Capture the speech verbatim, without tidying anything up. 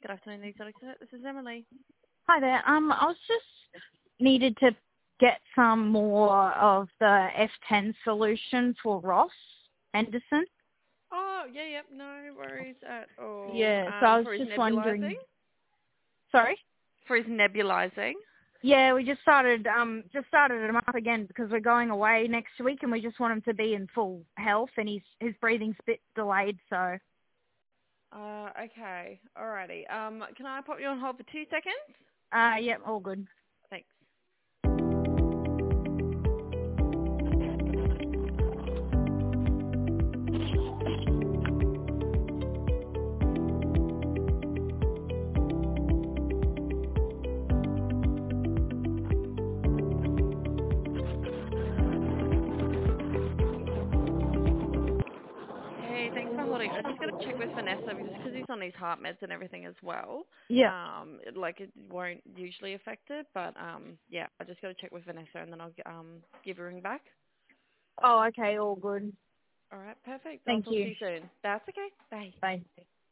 Good afternoon, Lisa. This is Emily. Hi there. Um, I was just needed to get some more of the F ten solution for Ross Henderson. Oh, yeah, yep, no worries at all. Yeah, so I Um, was for his just nebulizing? wondering. Sorry. For his nebulizing? Yeah, we just started um just started him up again because we're going away next week and we just want him to be in full health and he's his breathing's a bit delayed. So Uh, okay, alrighty. Um, can I pop you on hold for two seconds? uh yeah, all good. Thanks. Hey, thanks for holding. I just got to check with Vanessa just because he's on his heart meds and everything as well. Yeah. Um, it, like it won't usually affect it, but um, yeah, I just got to check with Vanessa and then I'll um give a ring back. Oh, okay, all good. All right, perfect. I'll Thank talk to you. you soon. That's okay. Bye. Bye.